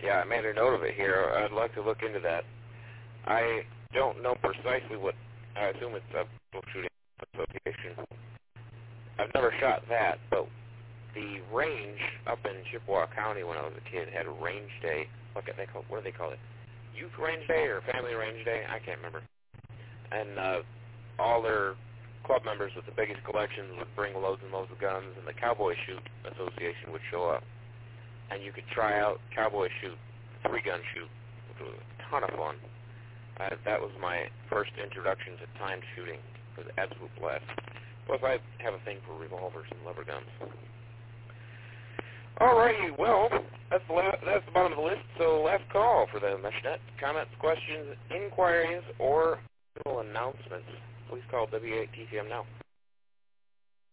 Yeah, I made a note of it here. I'd like to look into that. I don't know precisely what, I assume it's a bow shooting association. I've never shot that, but the range up in Chippewa County when I was a kid had a range day. What do they call it? Youth range day or family range day? I can't remember. And all their club members with the biggest collections would bring loads and loads of guns, and the Cowboy Shoot Association would show up. And you could try out Cowboy Shoot, 3-gun shoot, which was a ton of fun. That was my first introduction to timed shooting. It was an absolute blast. Plus, I have a thing for revolvers and lever guns. Alrighty, well, that's the bottom of the list. So last call for the MeshNet. Comments, questions, inquiries, or announcements. Please call W8TCM now.